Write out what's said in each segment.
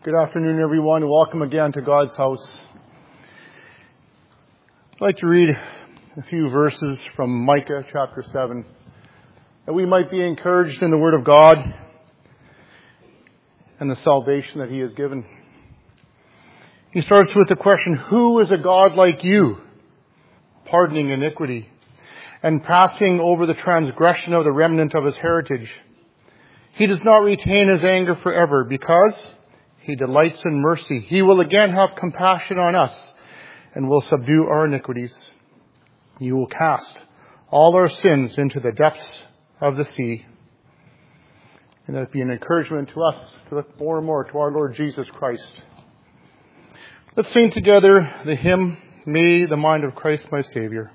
Good afternoon, everyone. Welcome again to God's house. I'd like to read a few verses from Micah chapter 7, that we might be encouraged in the Word of God and the salvation that He has given. He starts with the question, who is a God like you, pardoning iniquity and passing over the transgression of the remnant of His heritage? He does not retain His anger forever, because He delights in mercy. He will again have compassion on us and will subdue our iniquities. He will cast all our sins into the depths of the sea. And that be an encouragement to us to look more and more to our Lord Jesus Christ. Let's sing together the hymn, "May the Mind of Christ my Savior."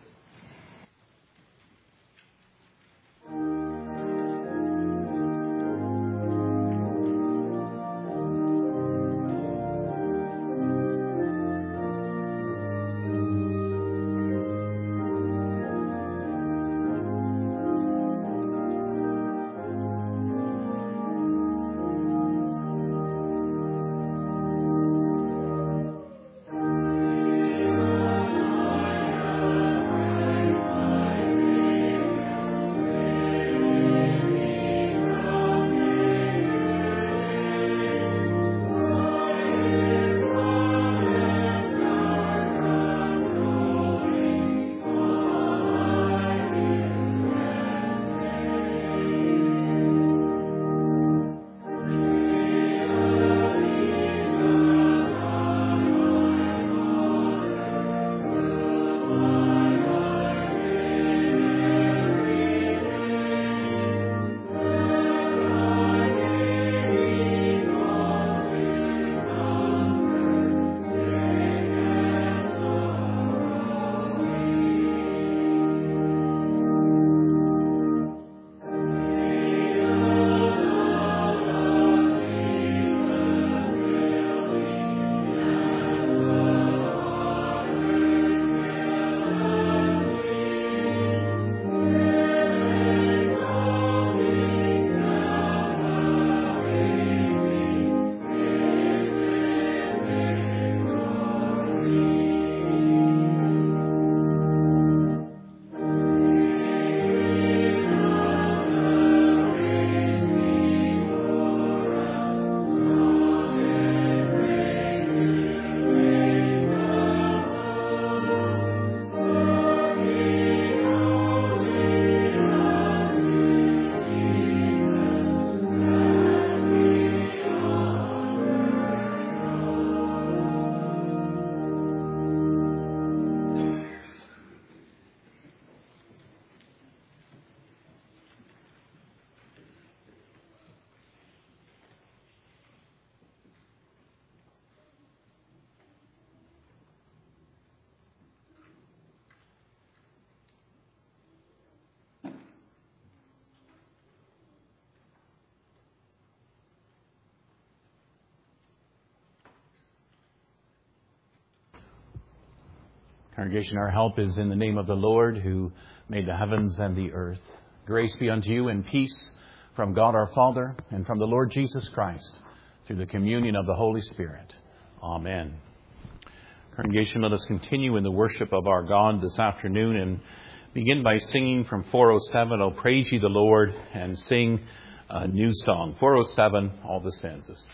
Congregation, our help is in the name of the Lord who made the heavens and the earth. Grace be unto you and peace from God our Father and from the Lord Jesus Christ through the communion of the Holy Spirit. Amen. Congregation, let us continue in the worship of our God this afternoon and begin by singing from 407, "Oh Praise Ye the Lord," and sing a new song. 407, all the stanzas.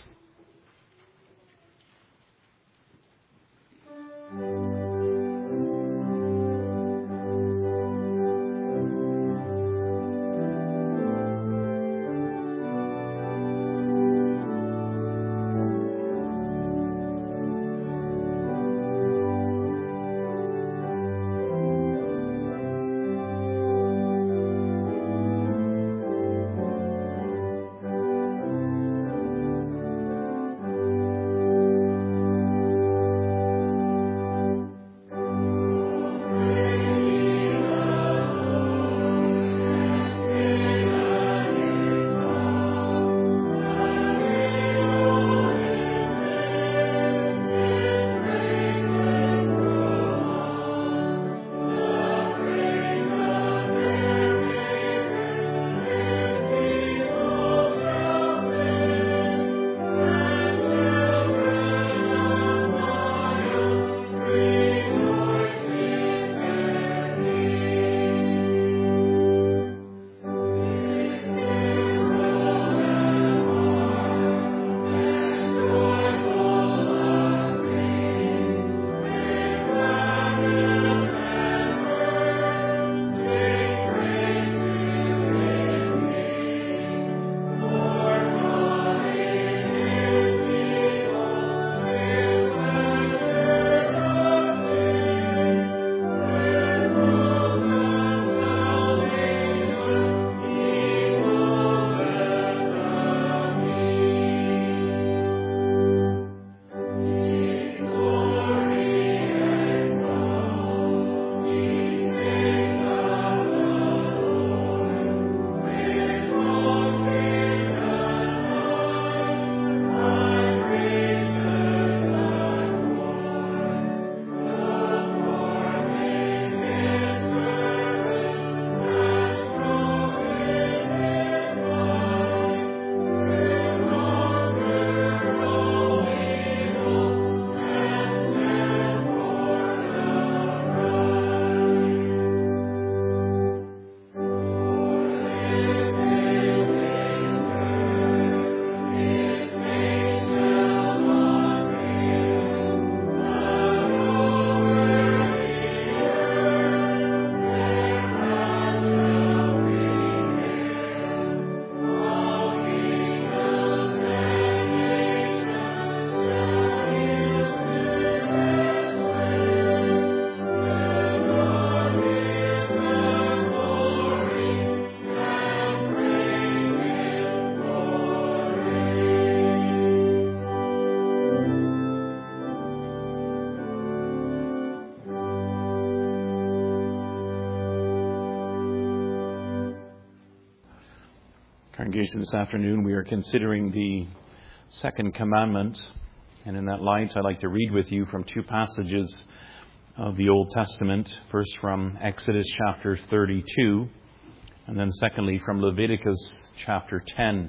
congregation, this afternoon we are considering the second commandment. And in that light, I'd like to read with you from two passages of the Old Testament. First from Exodus chapter 32, and then secondly from Leviticus chapter 10.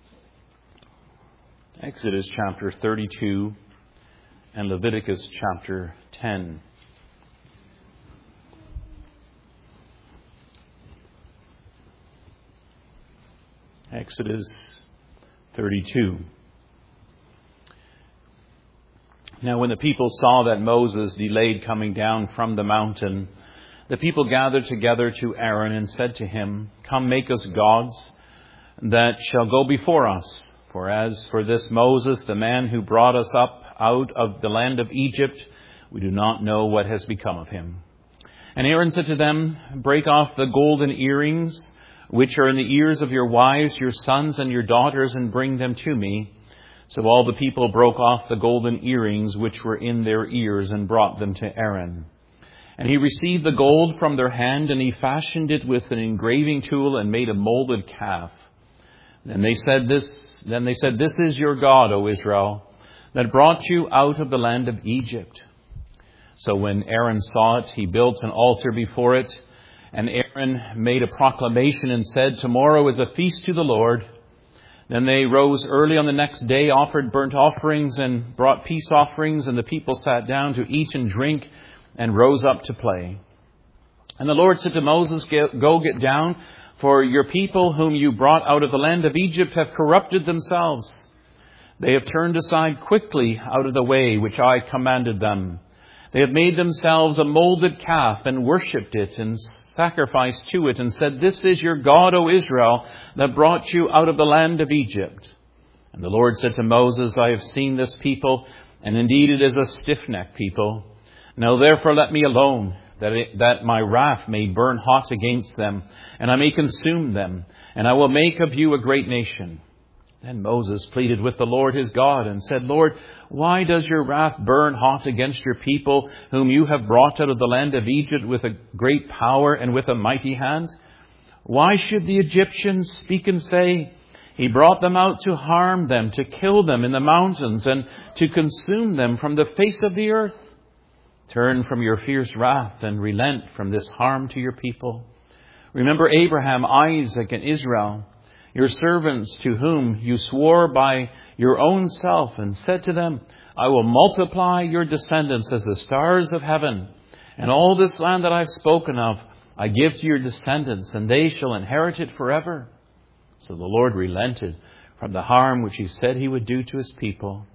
Exodus chapter 32 and Leviticus chapter 10. Exodus 32. Now when the people saw that Moses delayed coming down from the mountain, the people gathered together to Aaron and said to him, "Come, make us gods that shall go before us. For as for this Moses, the man who brought us up out of the land of Egypt, we do not know what has become of him." And Aaron said to them, "Break off the golden earrings which are in the ears of your wives, your sons, and your daughters, and bring them to me." So all the people broke off the golden earrings which were in their ears and brought them to Aaron. And he received the gold from their hand, and he fashioned it with an engraving tool and made a molded calf. Then they said, "This is your God, O Israel, that brought you out of the land of Egypt." So when Aaron saw it, he built an altar before it. And Aaron made a proclamation and said, "Tomorrow is a feast to the Lord." Then they rose early on the next day, offered burnt offerings and brought peace offerings, and the people sat down to eat and drink and rose up to play. And the Lord said to Moses, "Go get down, for your people whom you brought out of the land of Egypt have corrupted themselves. They have turned aside quickly out of the way which I commanded them. They have made themselves a molded calf and worshipped it and sacrificed to it and said, 'This is your God, O Israel, that brought you out of the land of Egypt.' And the Lord said to Moses, 'I have seen this people, and indeed it is a stiff-necked people. Now therefore let me alone, that my wrath may burn hot against them, and I may consume them, and I will make of you a great nation.' Then Moses pleaded with the Lord his God and said, 'Lord, why does your wrath burn hot against your people, whom you have brought out of the land of Egypt with a great power and with a mighty hand? Why should the Egyptians speak and say, He brought them out to harm them, to kill them in the mountains, and to consume them from the face of the earth? Turn from your fierce wrath and relent from this harm to your people. Remember Abraham, Isaac, and Israel, your servants, to whom you swore by your own self and said to them, I will multiply your descendants as the stars of heaven. And all this land that I've spoken of, I give to your descendants, and they shall inherit it forever.' So the Lord relented from the harm which he said he would do to his people.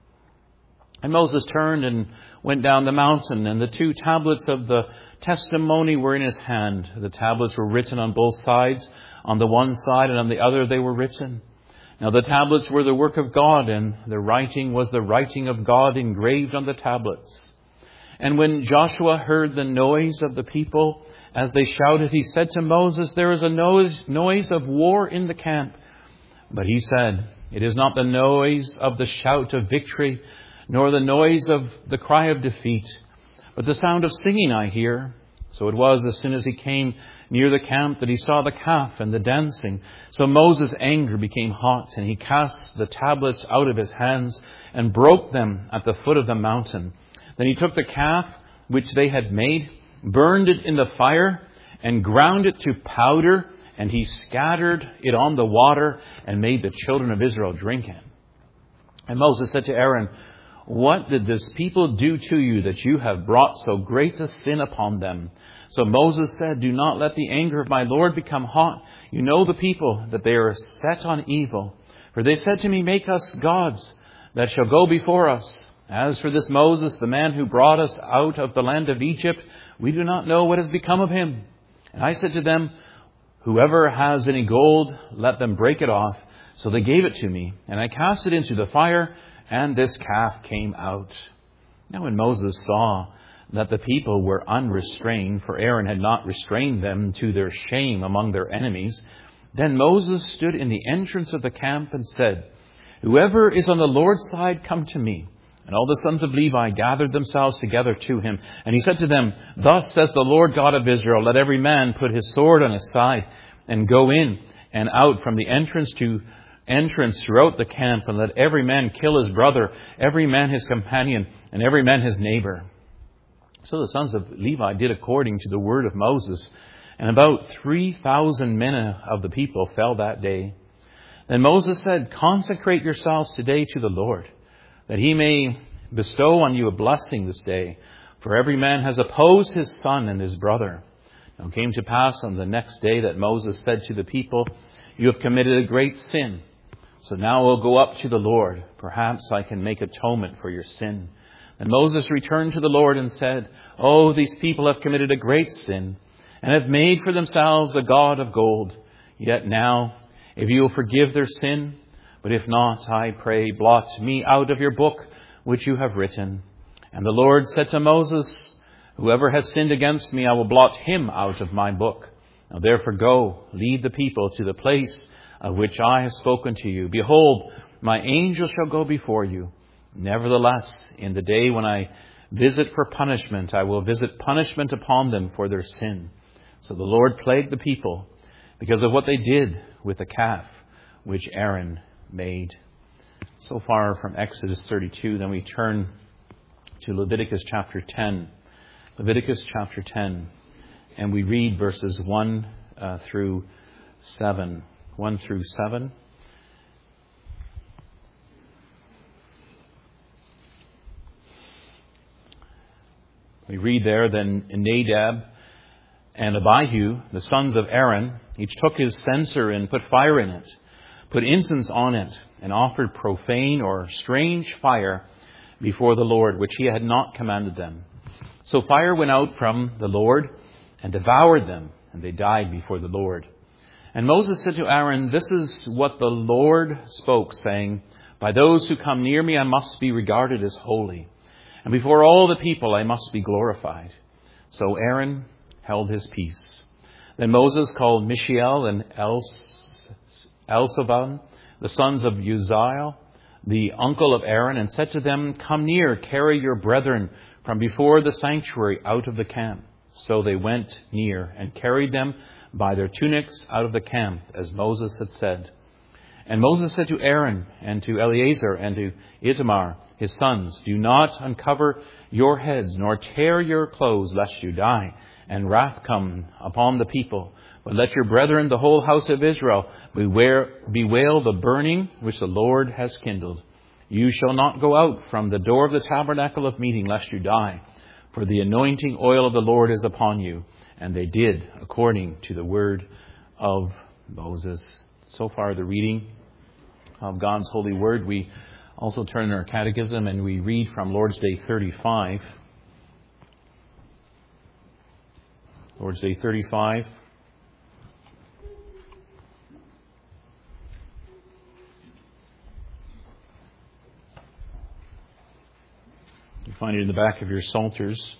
And Moses turned and went down the mountain, and the 2 tablets of the testimony were in his hand. The tablets were written on both sides. On the one side and on the other they were written. Now the tablets were the work of God, and the writing was the writing of God engraved on the tablets. And when Joshua heard the noise of the people as they shouted, he said to Moses, "There is a noise of war in the camp." But he said, "It is not the noise of the shout of victory, nor the noise of the cry of defeat, but the sound of singing I hear." So it was as soon as he came near the camp that he saw the calf and the dancing. So Moses' anger became hot, and he cast the tablets out of his hands and broke them at the foot of the mountain. Then he took the calf which they had made, burned it in the fire, and ground it to powder, and he scattered it on the water and made the children of Israel drink it. And Moses said to Aaron, "What did this people do to you that you have brought so great a sin upon them?" So Moses said, "Do not let the anger of my Lord become hot. You know the people, that they are set on evil. For they said to me, 'Make us gods that shall go before us.' As for this Moses, the man who brought us out of the land of Egypt, we do not know what has become of him." And I said to them, "Whoever has any gold, let them break it off." So they gave it to me, and I cast it into the fire, and this calf came out. Now when Moses saw that the people were unrestrained, for Aaron had not restrained them to their shame among their enemies, then Moses stood in the entrance of the camp and said, "Whoever is on the Lord's side, come to me." And all the sons of Levi gathered themselves together to him. And he said to them, "Thus says the Lord God of Israel, let every man put his sword on his side and go in and out from the entrance to entrance throughout the camp, and let every man kill his brother, every man his companion, and every man his neighbor. So the sons of Levi did according to the word of Moses, and about 3,000 men of the people fell that day. Then Moses said, consecrate yourselves today to the Lord, that he may bestow on you a blessing this day. For every man has opposed his son and his brother. Now it came to pass on the next day that Moses said to the people, you have committed a great sin. So now we'll go up to the Lord. Perhaps I can make atonement for your sin. And Moses returned to the Lord and said, oh, these people have committed a great sin and have made for themselves a god of gold. Yet now, if you will forgive their sin, but if not, I pray, blot me out of your book which you have written. And the Lord said to Moses, whoever has sinned against me, I will blot him out of my book. Now therefore go, lead the people to the place of which I have spoken to you. Behold, my angel shall go before you. Nevertheless, in the day when I visit for punishment, I will visit punishment upon them for their sin. So the Lord plagued the people because of what they did with the calf which Aaron made. So far from Exodus 32, then we turn to Leviticus chapter 10. Leviticus chapter 10. And we read verses 1 through 7. 1 through 7. We read there, then Nadab and Abihu, the sons of Aaron, each took his censer and put fire in it, put incense on it, and offered profane or strange fire before the Lord, which he had not commanded them. So fire went out from the Lord and devoured them, and they died before the Lord. And Moses said to Aaron, this is what the Lord spoke, saying, by those who come near me I must be regarded as holy, and before all the people I must be glorified. So Aaron held his peace. Then Moses called Mishael and Elzaphan, the sons of Uzziel, the uncle of Aaron, and said to them, come near, carry your brethren from before the sanctuary out of the camp. So they went near and carried them by their tunics out of the camp, as Moses had said. And Moses said to Aaron and to Eleazar and to Ithamar, his sons, do not uncover your heads, nor tear your clothes, lest you die, and wrath come upon the people. But let your brethren, the whole house of Israel, bewail the burning which the Lord has kindled. You shall not go out from the door of the tabernacle of meeting, lest you die. For the anointing oil of the Lord is upon you. And they did according to the word of Moses. So far the reading of God's holy word. We also turn our catechism and we read from Lord's Day 35. Lord's Day 35. You find it in the back of your Psalters.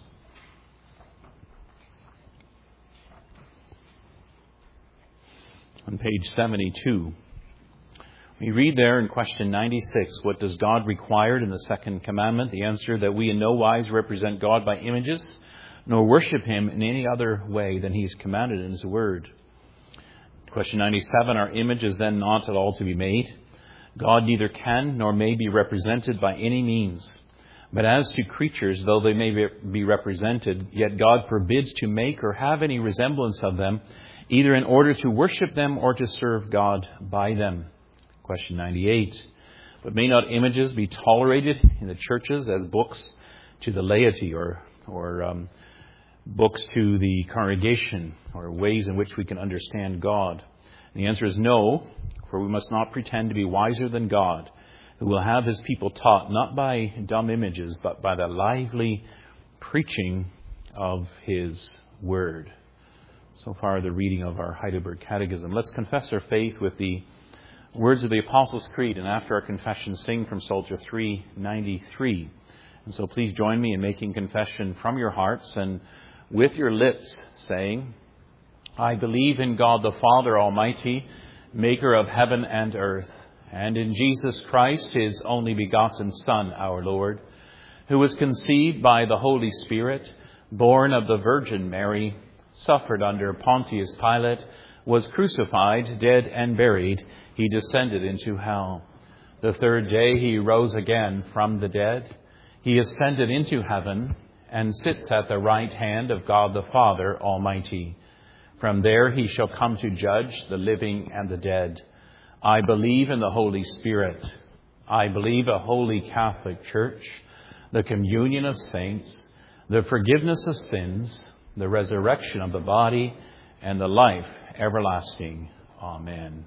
On page 72. We read there in question 96, what does God require in the second commandment? The answer, that we in no wise represent God by images, nor worship him in any other way than he has commanded in his word. Question 97, are images then not at all to be made? God neither can nor may be represented by any means. But as to creatures, though they may be represented, yet God forbids to make or have any resemblance of them, either in order to worship them or to serve God by them. Question 98. But may not images be tolerated in the churches as books to the laity or books to the congregation, or ways in which we can understand God? And the answer is no, for we must not pretend to be wiser than God, who will have his people taught not by dumb images, but by the lively preaching of his word. So far, the reading of our Heidelberg Catechism. Let's confess our faith with the words of the Apostles' Creed, and after our confession, sing from Psalter 393. And so please join me in making confession from your hearts and with your lips, saying, I believe in God the Father Almighty, maker of heaven and earth, and in Jesus Christ, his only begotten Son, our Lord, who was conceived by the Holy Spirit, born of the Virgin Mary, suffered under Pontius Pilate, was crucified, dead, and buried. He descended into hell. The third day he rose again from the dead. He ascended into heaven and sits at the right hand of God the Father Almighty. From there he shall come to judge the living and the dead. I believe in the Holy Spirit. I believe a holy Catholic Church, the communion of saints, the forgiveness of sins, the resurrection of the body, and the life everlasting. Amen.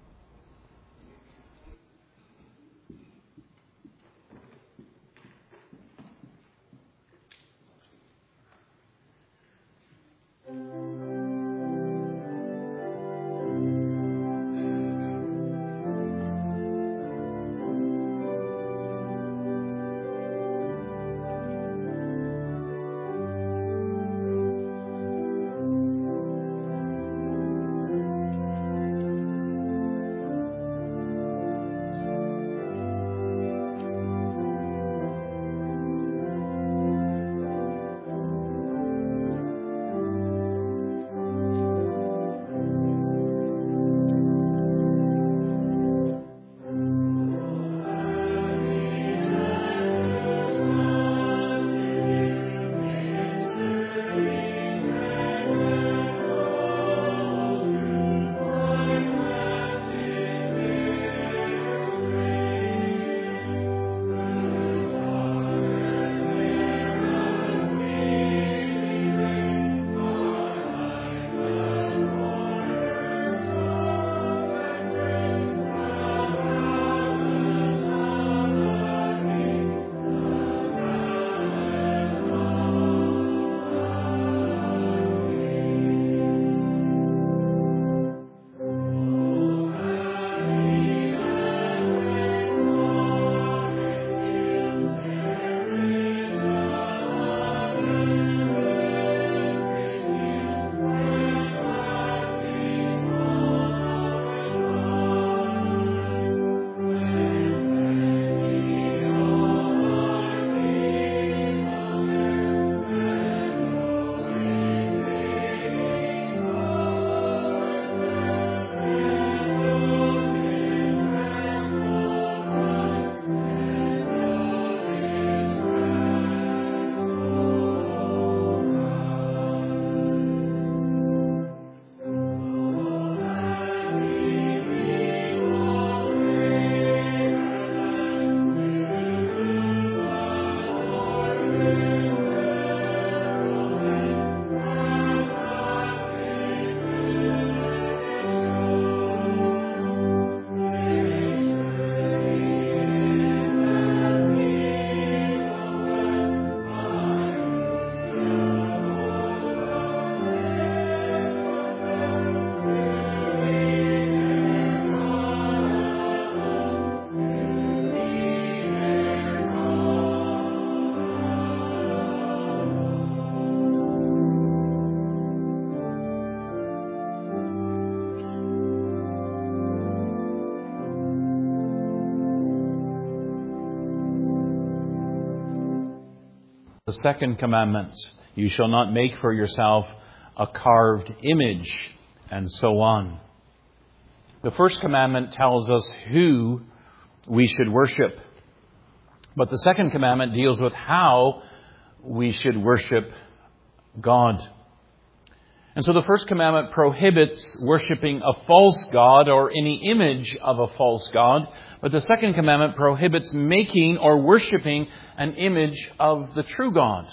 The second commandment, you shall not make for yourself a carved image, and so on. The first commandment tells us who we should worship. But the second commandment deals with how we should worship God. And so the first commandment prohibits worshiping a false god or any image of a false god. But the second commandment prohibits making or worshiping an image of the true God.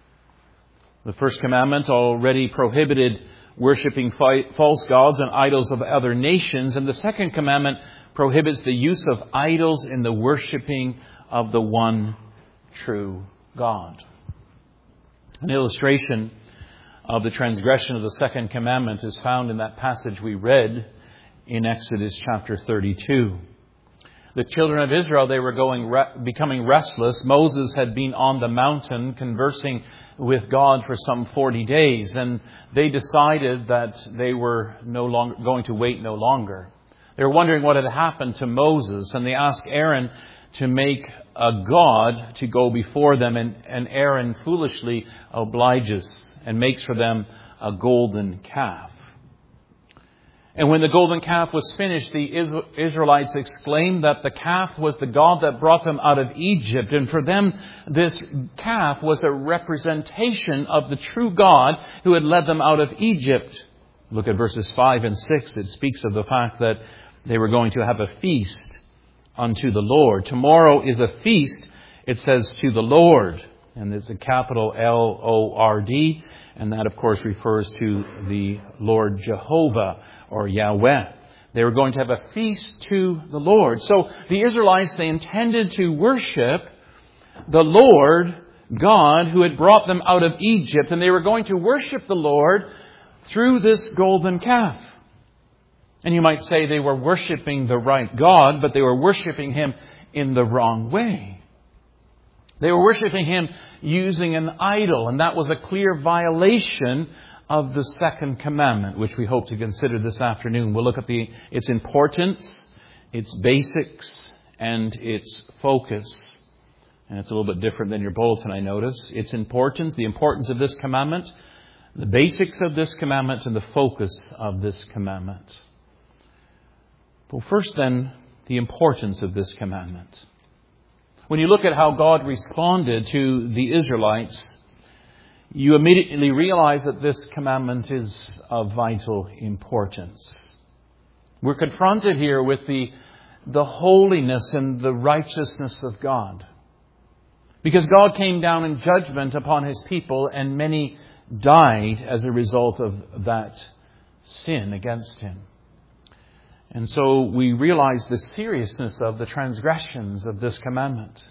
The first commandment already prohibited worshiping false gods and idols of other nations. And the second commandment prohibits the use of idols in the worshiping of the one true God. An illustration of the transgression of the second commandment is found in that passage we read in Exodus chapter 32. The children of Israel, they were becoming restless. Moses had been on the mountain conversing with God for some 40 days, and they decided that they were no longer going to wait no longer. They were wondering what had happened to Moses, and they asked Aaron to make a god to go before them, and Aaron foolishly obliges and makes for them a golden calf. And when the golden calf was finished, the Israelites exclaimed that the calf was the God that brought them out of Egypt. And for them, this calf was a representation of the true God who had led them out of Egypt. Look at verses 5 and 6. It speaks of the fact that they were going to have a feast unto the Lord. Tomorrow is a feast, it says, to the Lord. And it's a capital L-O-R-D. And that, of course, refers to the Lord Jehovah or Yahweh. They were going to have a feast to the Lord. So the Israelites, they intended to worship the Lord God who had brought them out of Egypt. And they were going to worship the Lord through this golden calf. And you might say they were worshiping the right God, but they were worshiping Him in the wrong way. They were worshiping Him using an idol, and that was a clear violation of the second commandment, which we hope to consider this afternoon. We'll look at its importance, its basics, and its focus. And it's a little bit different than your bulletin, I notice. Its importance, the importance of this commandment, the basics of this commandment, and the focus of this commandment. Well, first then, the importance of this commandment. When you look at how God responded to the Israelites, you immediately realize that this commandment is of vital importance. We're confronted here with the holiness and the righteousness of God. Because God came down in judgment upon His people, and many died as a result of that sin against Him. And so we realize the seriousness of the transgressions of this commandment.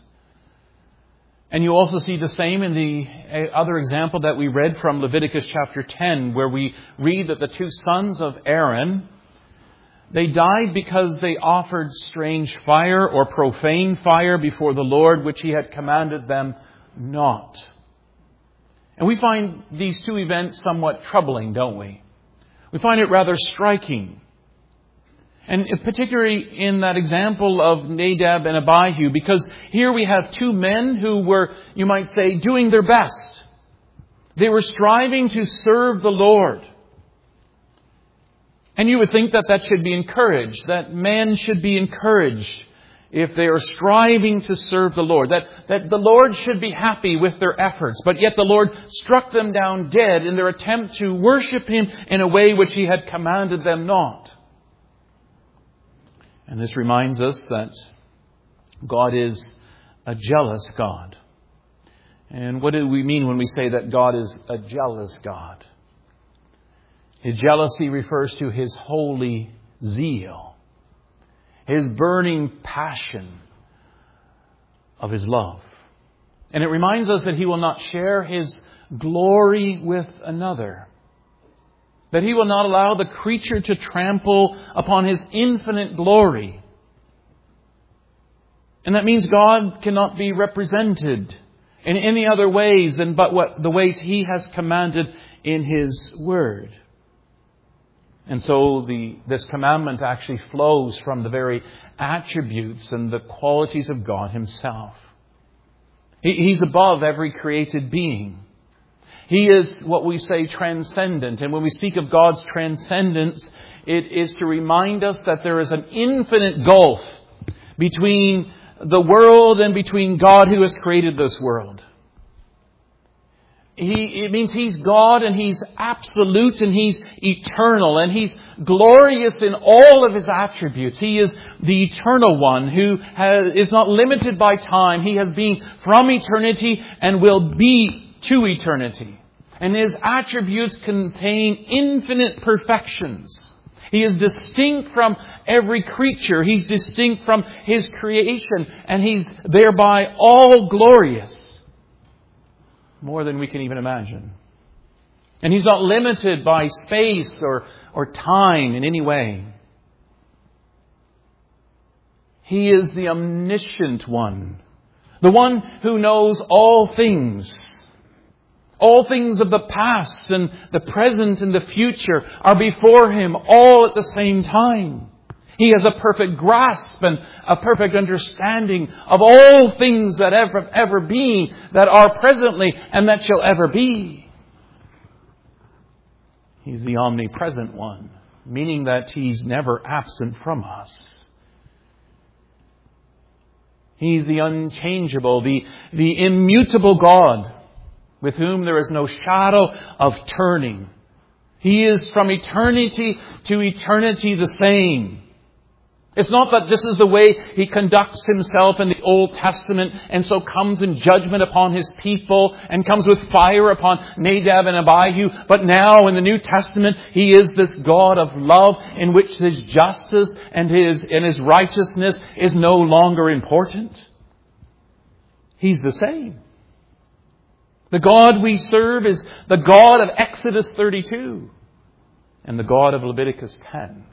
And you also see the same in the other example that we read from Leviticus chapter 10, where we read that the two sons of Aaron, they died because they offered strange fire or profane fire before the Lord, which He had commanded them not. And we find these two events somewhat troubling, don't we? We find it rather striking. And particularly in that example of Nadab and Abihu, because here we have two men who were, you might say, doing their best. They were striving to serve the Lord. And you would think that that should be encouraged, that men should be encouraged if they are striving to serve the Lord, that the Lord should be happy with their efforts. But yet the Lord struck them down dead in their attempt to worship Him in a way which He had commanded them not. And this reminds us that God is a jealous God. And what do we mean when we say that God is a jealous God? His jealousy refers to His holy zeal, His burning passion of His love. And it reminds us that He will not share His glory with another. That He will not allow the creature to trample upon His infinite glory. And that means God cannot be represented in any other ways than the ways He has commanded in His Word. And so this commandment actually flows from the very attributes and the qualities of God Himself. He's above every created being. He is what we say transcendent. And when we speak of God's transcendence, it is to remind us that there is an infinite gulf between the world and between God who has created this world. It means He's God and He's absolute and He's eternal and He's glorious in all of His attributes. He is the eternal one who is not limited by time. He has been from eternity and will be to eternity. And His attributes contain infinite perfections. He is distinct from every creature. He's distinct from His creation. And He's thereby all glorious. More than we can even imagine. And He's not limited by space or time in any way. He is the omniscient one. The one who knows all things. All things of the past and the present and the future are before Him all at the same time. He has a perfect grasp and a perfect understanding of all things that ever been, that are presently and that shall ever be. He's the omnipresent one. meaning that He's never absent from us. He's the unchangeable, the immutable God, with whom there is no shadow of turning. He is from eternity to eternity the same. It's not that this is the way He conducts Himself in the Old Testament and so comes in judgment upon His people and comes with fire upon Nadab and Abihu. But now in the New Testament, He is this God of love in which His justice and His righteousness is no longer important. He's the same. The God we serve is the God of Exodus 32 and the God of Leviticus 10.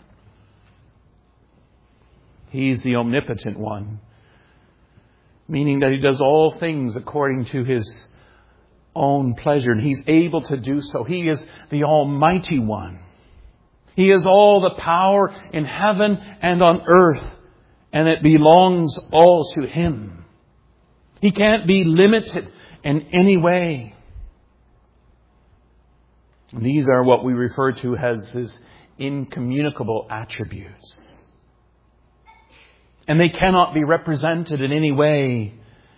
He's the omnipotent one, meaning that He does all things according to His own pleasure, and He's able to do so. He is the Almighty One. He has all the power in heaven and on earth, and it belongs all to Him. He can't be limited in any way. And these are what we refer to as His incommunicable attributes. And they cannot be represented in any way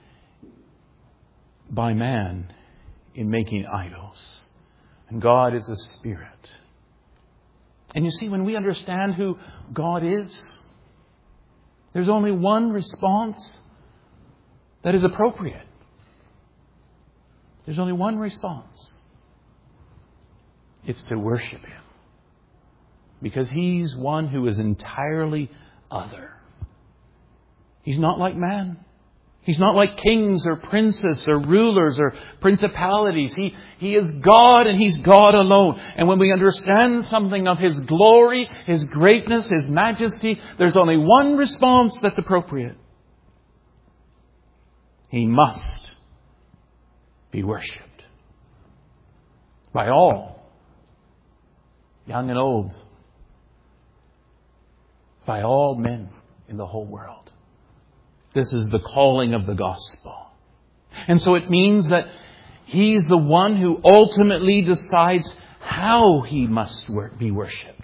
by man in making idols. And God is a spirit. And you see, when we understand who God is, there's only one response that is appropriate. There's only one response. It's to worship Him. Because He's one who is entirely other. He's not like man. He's not like kings or princes or rulers or principalities. He is God, and He's God alone. And when we understand something of His glory, His greatness, His majesty, there's only one response that's appropriate. He must be worshipped by all, young and old, by all men in the whole world. This is the calling of the gospel. And so it means that He's the one who ultimately decides how He must be worshipped.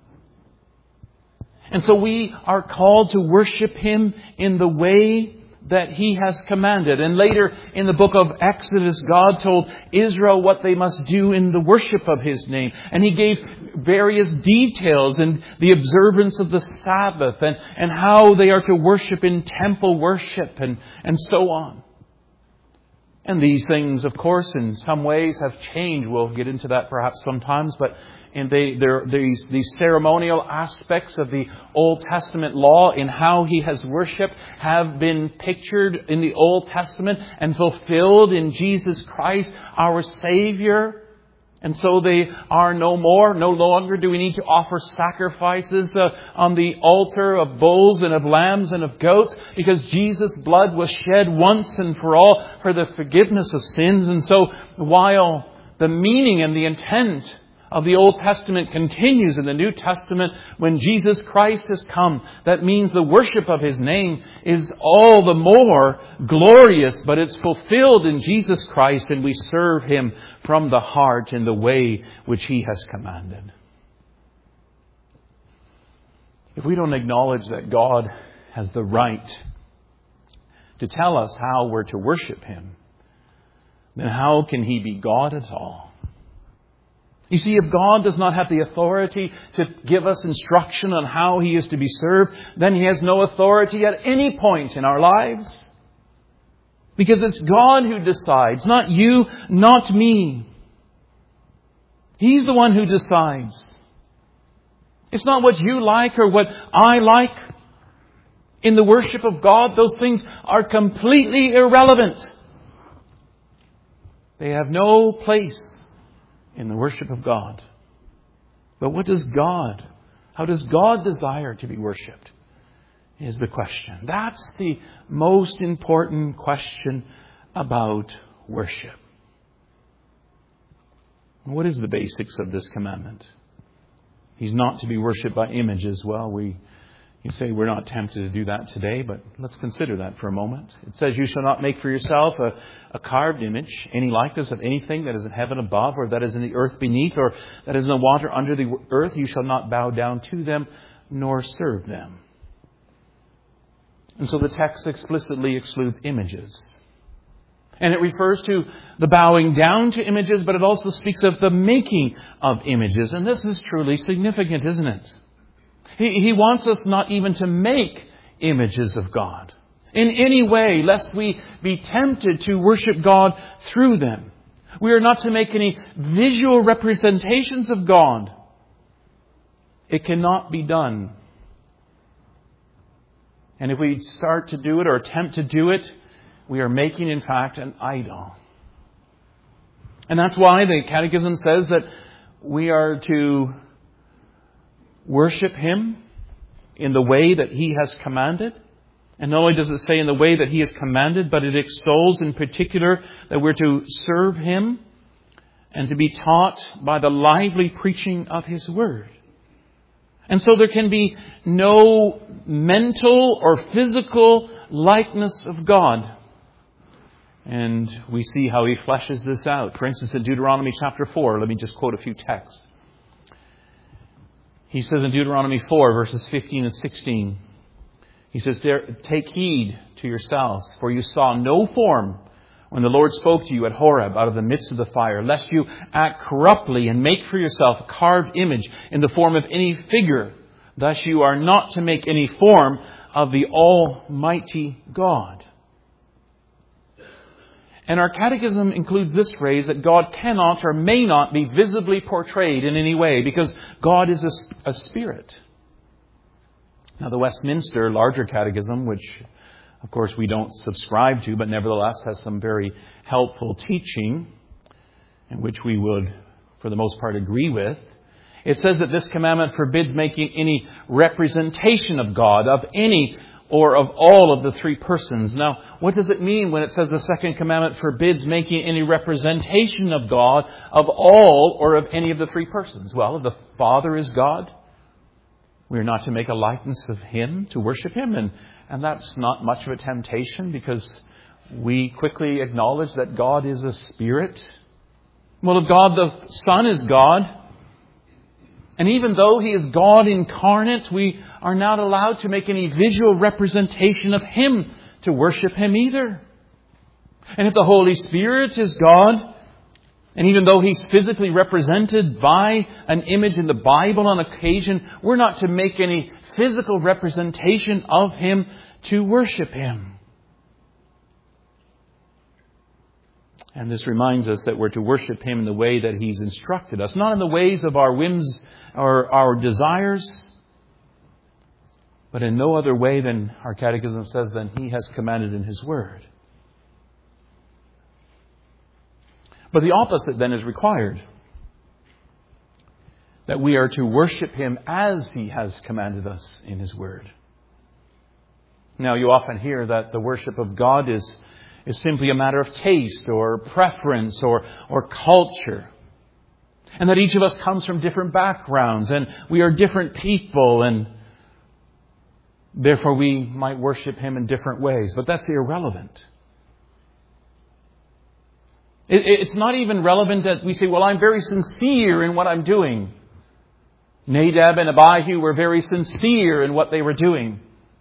And so we are called to worship Him in the way that He has commanded. And later in the book of Exodus, God told Israel what they must do in the worship of His name. And He gave various details in the observance of the Sabbath and how they are to worship in temple worship and so on. And these things, of course, in some ways have changed. We'll get into that perhaps sometimes. But these ceremonial aspects of the Old Testament law in how He has worshipped have been pictured in the Old Testament and fulfilled in Jesus Christ, our Savior. And so they are no more. No longer do we need to offer sacrifices on the altar of bulls and of lambs and of goats, because Jesus' blood was shed once and for all for the forgiveness of sins. And so while the meaning and the intent of the Old Testament continues in the New Testament, when Jesus Christ has come, that means the worship of His name is all the more glorious, but it's fulfilled in Jesus Christ, and we serve Him from the heart in the way which He has commanded. If we don't acknowledge that God has the right to tell us how we're to worship Him, then how can He be God at all? You see, if God does not have the authority to give us instruction on how He is to be served, then He has no authority at any point in our lives. Because it's God who decides, not you, not me. He's the one who decides. It's not what you like or what I like. In the worship of God, those things are completely irrelevant. They have no place in the worship of God. But how does God desire to be worshipped, is the question. That's the most important question about worship. What is the basics of this commandment? He's not to be worshipped by images. Well, You say we're not tempted to do that today, but let's consider that for a moment. It says, you shall not make for yourself a carved image, any likeness of anything that is in heaven above, or that is in the earth beneath, or that is in the water under the earth. You shall not bow down to them, nor serve them. And so the text explicitly excludes images. And it refers to the bowing down to images, but it also speaks of the making of images. And this is truly significant, isn't it? He wants us not even to make images of God in any way, lest we be tempted to worship God through them. We are not to make any visual representations of God. It cannot be done. And if we start to do it or attempt to do it, we are making, in fact, an idol. And that's why the Catechism says that we are to worship Him in the way that He has commanded. And not only does it say in the way that He has commanded, but it extols in particular that we're to serve Him and to be taught by the lively preaching of His Word. And so there can be no mental or physical likeness of God. And we see how He fleshes this out. For instance, in Deuteronomy chapter 4, let me just quote a few texts. He says in Deuteronomy 4, verses 15 and 16, he says, take heed to yourselves, for you saw no form when the Lord spoke to you at Horeb out of the midst of the fire, lest you act corruptly and make for yourself a carved image in the form of any figure. Thus you are not to make any form of the Almighty God. And our catechism includes this phrase that God cannot or may not be visibly portrayed in any way because God is a spirit. Now the Westminster Larger Catechism, which of course we don't subscribe to, but nevertheless has some very helpful teaching, and which we would for the most part agree with. It says that this commandment forbids making any representation of God, of any or of all of the three persons. Now, what does it mean when it says the second commandment forbids making any representation of God, of all or of any of the three persons? Well, if the Father is God, we are not to make a likeness of Him, to worship Him. And that's not much of a temptation because we quickly acknowledge that God is a spirit. Well, if God the Son is God, and even though He is God incarnate, we are not allowed to make any visual representation of Him to worship Him either. And if the Holy Spirit is God, and even though He's physically represented by an image in the Bible on occasion, we're not to make any physical representation of Him to worship Him. And this reminds us that we're to worship Him in the way that He's instructed us, not in the ways of our whims or our desires, but in no other way than our catechism says than He has commanded in His Word. But the opposite then is required. That we are to worship Him as He has commanded us in His Word. Now you often hear that the worship of God is simply a matter of taste or preference or culture. And that each of us comes from different backgrounds and we are different people and therefore we might worship Him in different ways. But that's irrelevant. It's not even relevant that we say, well, I'm very sincere in what I'm doing. Nadab and Abihu were very sincere in what they were doing.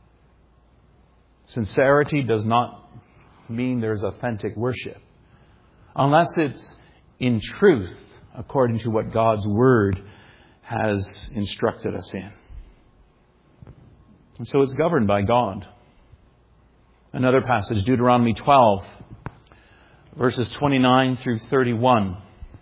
Sincerity does not mean there's authentic worship, unless it's in truth, according to what God's Word has instructed us in. And so it's governed by God. Another passage, Deuteronomy 12, verses 29 through 31.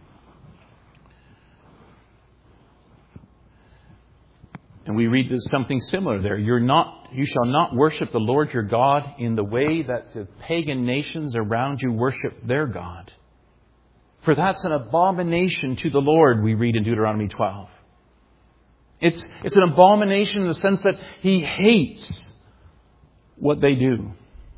And we read something similar there. You shall not worship the Lord your God in the way that the pagan nations around you worship their God. For that's an abomination to the Lord, we read in Deuteronomy 12. It's an abomination in the sense that He hates what they do.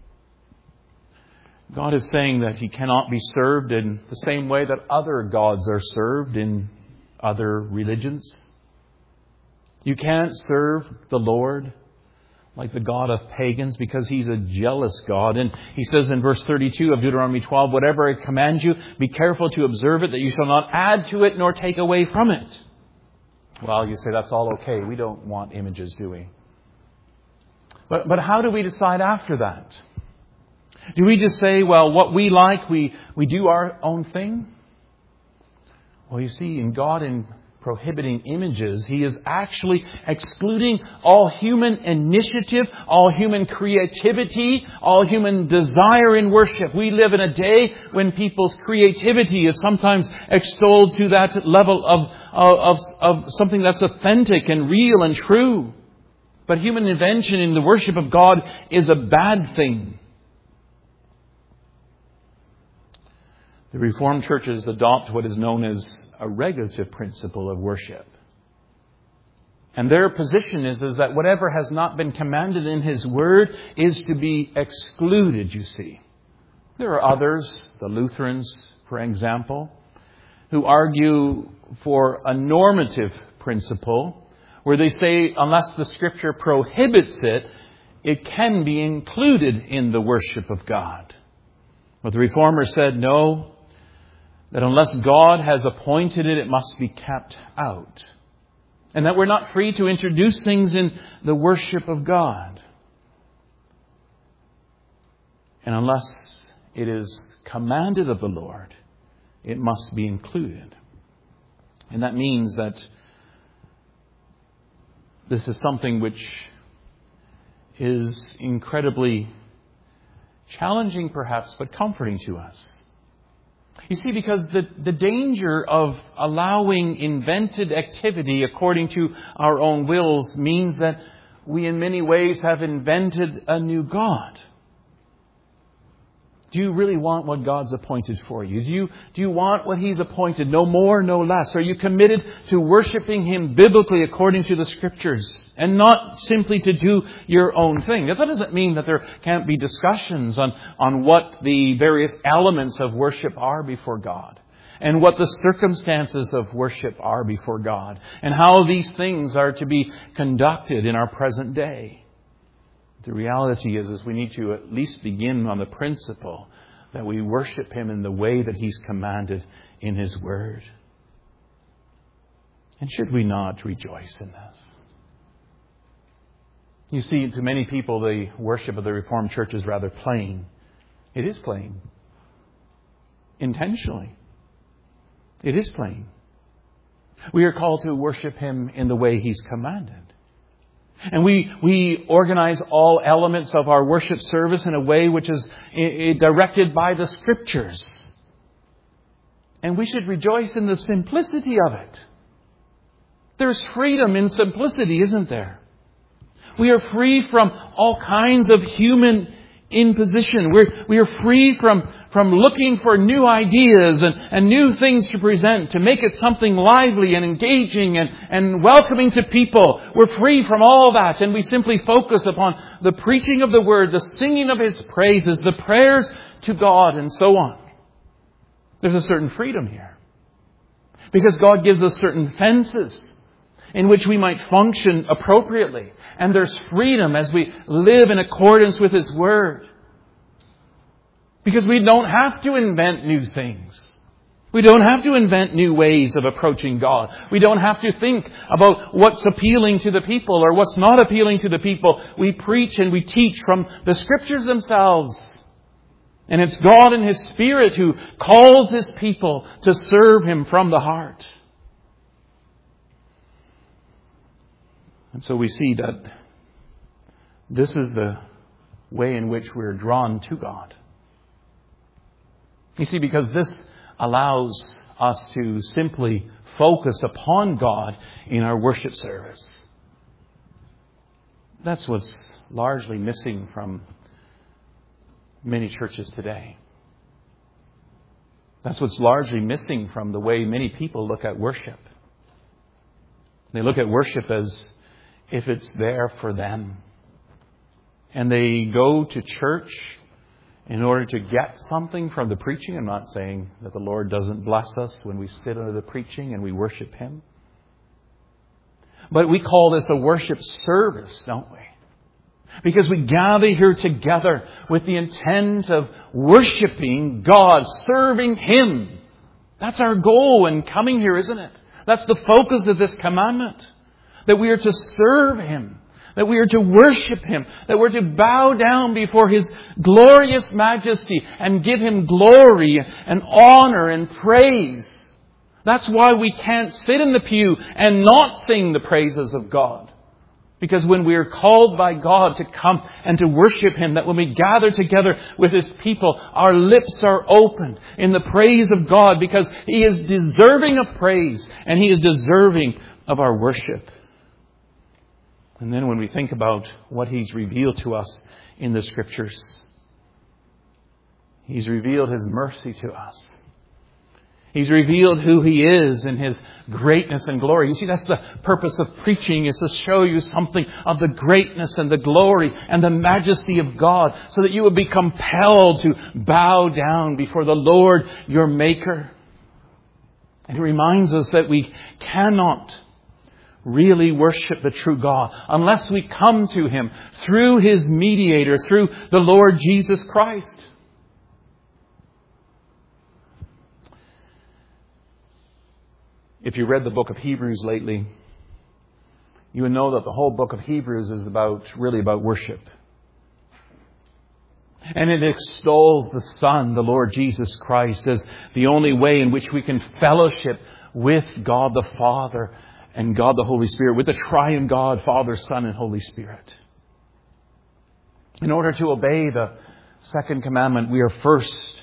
God is saying that He cannot be served in the same way that other gods are served in other religions. You can't serve the Lord like the god of pagans, because He's a jealous God. And He says in verse 32 of Deuteronomy 12, whatever I command you, be careful to observe it, that you shall not add to it nor take away from it. Well, you say that's all okay. We don't want images, do we? But how do we decide after that? Do we just say, well, what we like, we do our own thing? Well, you see, in God, in prohibiting images, He is actually excluding all human initiative, all human creativity, all human desire in worship. We live in a day when people's creativity is sometimes extolled to that level of something that's authentic and real and true. But human invention in the worship of God is a bad thing. The Reformed churches adopt what is known as a regulative principle of worship. And their position is that whatever has not been commanded in His Word is to be excluded, you see. There are others, the Lutherans, for example, who argue for a normative principle, where they say unless the Scripture prohibits it, it can be included in the worship of God. But the Reformers said no, that unless God has appointed it, it must be kept out. And that we're not free to introduce things in the worship of God. And unless it is commanded of the Lord, it must be included. And that means that this is something which is incredibly challenging perhaps, but comforting to us. You see, because the danger of allowing invented activity according to our own wills means that we in many ways have invented a new God. Do you really want what God's appointed for you? Do you want what He's appointed? No more, no less. Are you committed to worshiping Him biblically according to the Scriptures and not simply to do your own thing? That doesn't mean that there can't be discussions on what the various elements of worship are before God and what the circumstances of worship are before God and how these things are to be conducted in our present day. The reality is we need to at least begin on the principle that we worship Him in the way that He's commanded in His Word. And should we not rejoice in this? You see, to many people, the worship of the Reformed Church is rather plain. It is plain. Intentionally. It is plain. We are called to worship Him in the way He's commanded. And we organize all elements of our worship service in a way which is directed by the Scriptures. And we should rejoice in the simplicity of it. There's freedom in simplicity, isn't there? We are free from all kinds of human imposition. We are free from looking for new ideas and new things to present, to make it something lively and engaging and welcoming to people. We're free from all that, and we simply focus upon the preaching of the Word, the singing of His praises, the prayers to God, and so on. There's a certain freedom here. Because God gives us certain fences in which we might function appropriately. And there's freedom as we live in accordance with His Word. Because we don't have to invent new things. We don't have to invent new ways of approaching God. We don't have to think about what's appealing to the people or what's not appealing to the people. We preach and we teach from the Scriptures themselves. And it's God and His Spirit who calls His people to serve Him from the heart. And so we see that this is the way in which we're drawn to God. You see, because this allows us to simply focus upon God in our worship service. That's what's largely missing from many churches today. That's what's largely missing from the way many people look at worship. They look at worship as if it's there for them. And they go to church in order to get something from the preaching. I'm not saying that the Lord doesn't bless us when we sit under the preaching and we worship Him. But we call this a worship service, don't we? Because we gather here together with the intent of worshiping God, serving Him. That's our goal in coming here, isn't it? That's the focus of this commandment. That we are to serve Him. That we are to worship Him. That we're to bow down before His glorious majesty and give Him glory and honor and praise. That's why we can't sit in the pew and not sing the praises of God. Because when we are called by God to come and to worship Him, that when we gather together with His people, our lips are opened in the praise of God because He is deserving of praise and He is deserving of our worship. And then when we think about what He's revealed to us in the Scriptures, He's revealed His mercy to us. He's revealed who He is in His greatness and glory. You see, that's the purpose of preaching, is to show you something of the greatness and the glory and the majesty of God, so that you would be compelled to bow down before the Lord, your Maker. And it reminds us that we cannot really worship the true God unless we come to Him through His mediator, through the Lord Jesus Christ. If you read the book of Hebrews lately, you would know that the whole book of Hebrews is really about worship. And it extols the Son, the Lord Jesus Christ, as the only way in which we can fellowship with God the Father and God the Holy Spirit, with the triune God, Father, Son, and Holy Spirit. In order to obey the second commandment, we are first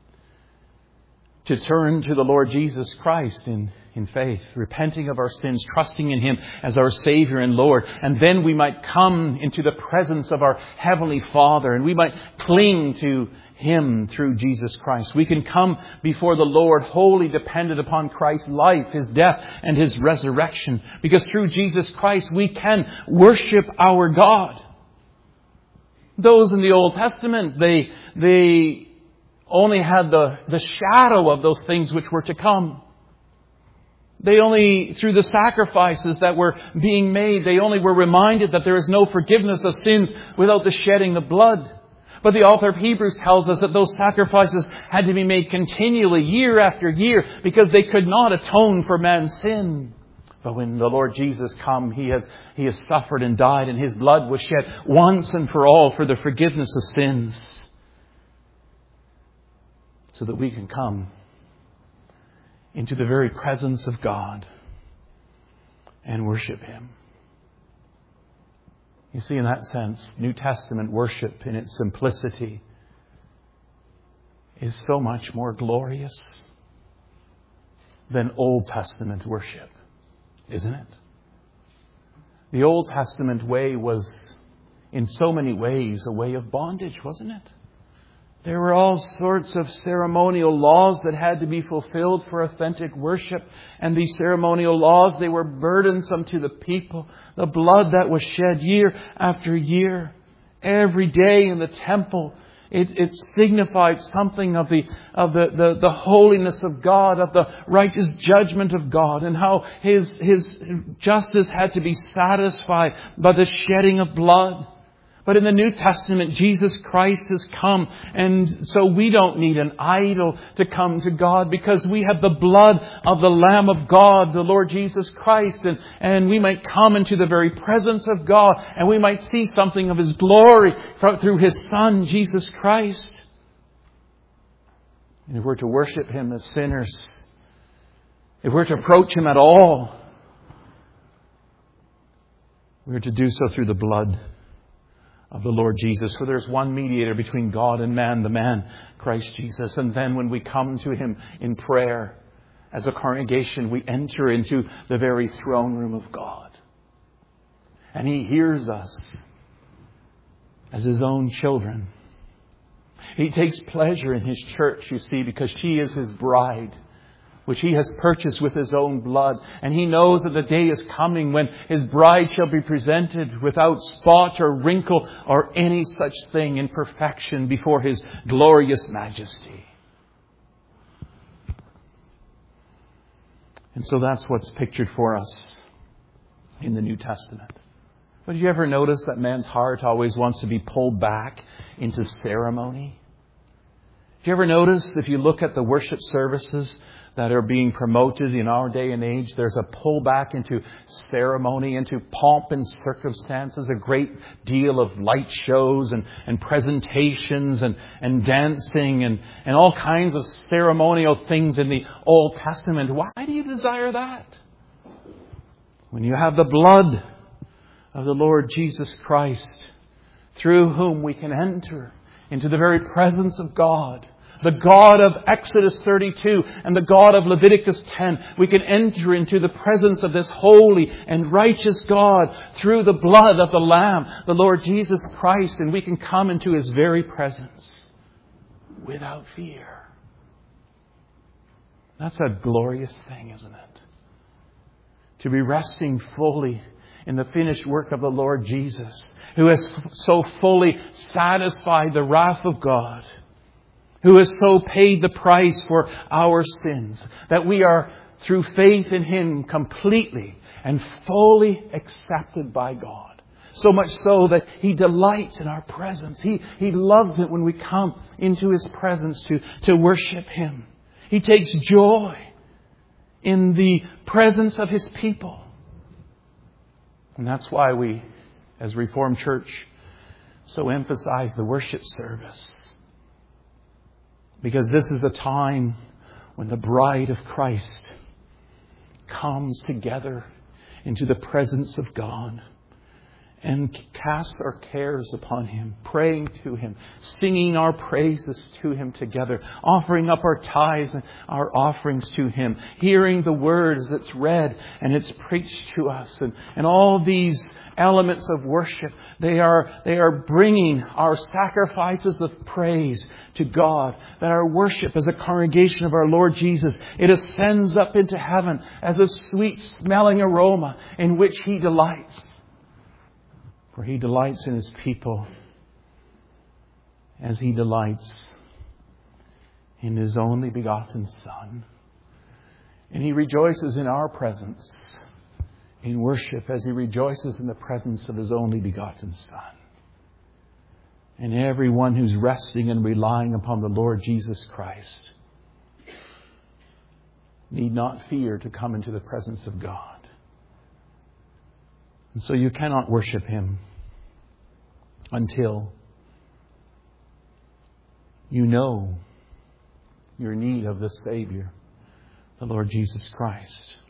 to turn to the Lord Jesus Christ in faith, repenting of our sins, trusting in Him as our Savior and Lord. And then we might come into the presence of our Heavenly Father, and we might cling to Him through Jesus Christ. We can come before the Lord wholly dependent upon Christ's life, His death, and His resurrection. Because through Jesus Christ we can worship our God. Those in the Old Testament, they only had the shadow of those things which were to come. They only, through the sacrifices that were being made, they only were reminded that there is no forgiveness of sins without the shedding of blood. But the author of Hebrews tells us that those sacrifices had to be made continually, year after year, because they could not atone for man's sin. But when the Lord Jesus come, He has suffered and died, and His blood was shed once and for all for the forgiveness of sins, so that we can come into the very presence of God and worship Him. You see, in that sense, New Testament worship in its simplicity is so much more glorious than Old Testament worship, isn't it? The Old Testament way was, in so many ways, a way of bondage, wasn't it? There were all sorts of ceremonial laws that had to be fulfilled for authentic worship. And these ceremonial laws, they were burdensome to the people. The blood that was shed year after year, every day in the temple, it signified something of the holiness of God, of the righteous judgment of God, and how His justice had to be satisfied by the shedding of blood. But in the New Testament, Jesus Christ has come, and so we don't need an idol to come to God, because we have the blood of the Lamb of God, the Lord Jesus Christ, and we might come into the very presence of God, and we might see something of His glory through His Son, Jesus Christ. And if we're to worship Him as sinners, if we're to approach Him at all, we're to do so through the blood of the Lord Jesus. For there's one mediator between God and man, the man, Christ Jesus. And then when we come to Him in prayer, as a congregation, we enter into the very throne room of God. And He hears us as His own children. He takes pleasure in His church, you see, because she is His bride, which He has purchased with His own blood. And He knows that the day is coming when His bride shall be presented without spot or wrinkle or any such thing, in perfection before His glorious majesty. And so that's what's pictured for us in the New Testament. But did you ever notice that man's heart always wants to be pulled back into ceremony? Do you ever notice, if you look at the worship services that are being promoted in our day and age, there's a pullback into ceremony, into pomp and circumstances, a great deal of light shows and presentations and dancing and all kinds of ceremonial things in the Old Testament. Why do you desire that? When you have the blood of the Lord Jesus Christ, through whom we can enter into the very presence of God, the God of Exodus 32 and the God of Leviticus 10. We can enter into the presence of this holy and righteous God through the blood of the Lamb, the Lord Jesus Christ, and we can come into His very presence without fear. That's a glorious thing, isn't it? To be resting fully in the finished work of the Lord Jesus, who has so fully satisfied the wrath of God, who has so paid the price for our sins, that we are, through faith in Him, completely and fully accepted by God. So much so that He delights in our presence. He loves it when we come into His presence to worship Him. He takes joy in the presence of His people. And that's why we, as Reformed Church, so emphasize the worship service. Because this is a time when the bride of Christ comes together into the presence of God and casts our cares upon Him, praying to Him, singing our praises to Him together, offering up our tithes and our offerings to Him, hearing the Word as it's read and it's preached to us. And all these elements of worship, they are bringing our sacrifices of praise to God. That our worship as a congregation of our Lord Jesus, it ascends up into heaven as a sweet smelling aroma in which He delights. For He delights in His people as He delights in His only begotten Son. And He rejoices in our presence in worship as He rejoices in the presence of His only begotten Son. And everyone who's resting and relying upon the Lord Jesus Christ need not fear to come into the presence of God. And so you cannot worship Him until you know your need of the Savior, the Lord Jesus Christ.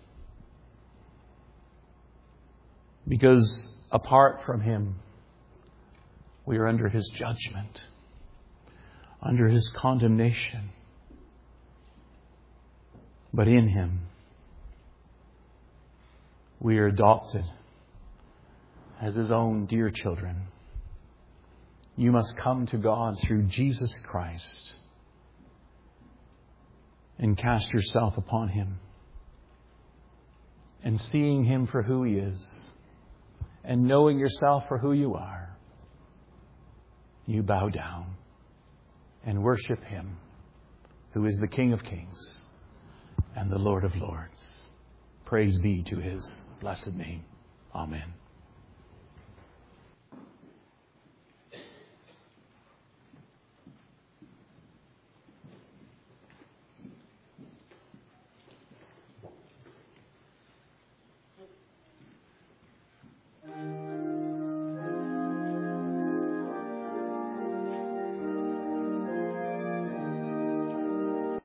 Because apart from Him, we are under His judgment, under His condemnation. But in Him, we are adopted as His own dear children. You must come to God through Jesus Christ and cast yourself upon Him. And seeing Him for who He is and knowing yourself for who you are, you bow down and worship Him who is the King of Kings and the Lord of Lords. Praise be to His blessed name. Amen.